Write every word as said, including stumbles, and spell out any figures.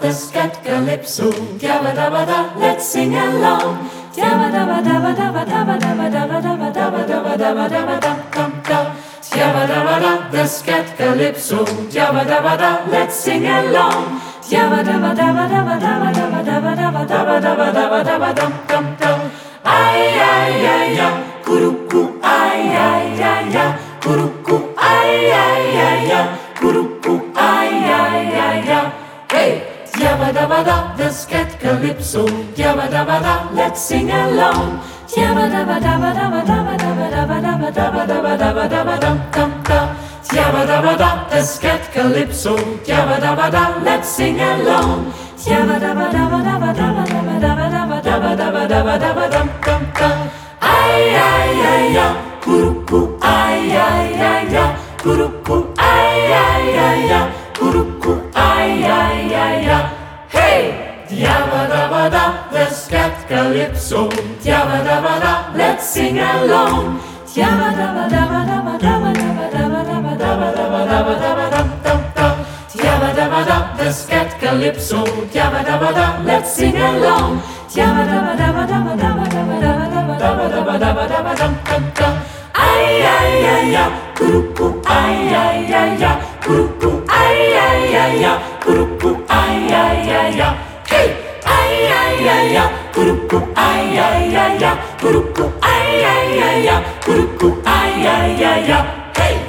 the scat calypso. Yabba dabba da, let's sing along. Yabba dabba dabba dabba dabba dabba dabba dabba dabba dabba dabba dabba dum dum dum. Yabba dabba da, the scat calypso. Yabba dabba da, let's sing along. Yabba dabba dabba dabba dabba dabba dabba dabba dabba dabba dabba dabba dum dum dum. Ay ay ay ay, kuruku ay ay ay ay, kuruku ay ay ay ay, kuruku ay ay ay ay. Hey, yabba dabba da, the scat calypso. Yabba dabba da, let's sing along. Yabba dabba dabba dabba dabba dabba dabba dabba dabba dabba dabba dabba dum dum dum. Yabba dabba da, the scat calypso. Yabba dabba da, let's sing along. Yabba dabba dabba dabba dabba dabba dabba dabba dabba dabba dabba dabba dum dum dum. Ay ay ay ay, kuruku ay ay ay ay, kuruku ay ay ay ay, kuruku ay ay ay ay. Hey, yabba dabba da, the scat calypso. Yabba dabba da, let's sing along. Yabba dabba dabba dabba dabba dabba dabba dabba dabba dabba dabba dabba dum dum dum. Yabba dabba da, the scat calypso. Yabba dabba da, let's sing along. Yabba dabba dabba dabba dabba dabba dabba dabba dabba dabba dabba dabba dum dum dum. Ay ay ay ay, kuruku ay ay ay ay, kuruku ay ay ay ay, kuruku ay ay ay ay. Hey, ay ay ay ay, kuruku ay ay ay ay, kuruku ay ay ay ay, kuruku ay ay ay ay. Hey.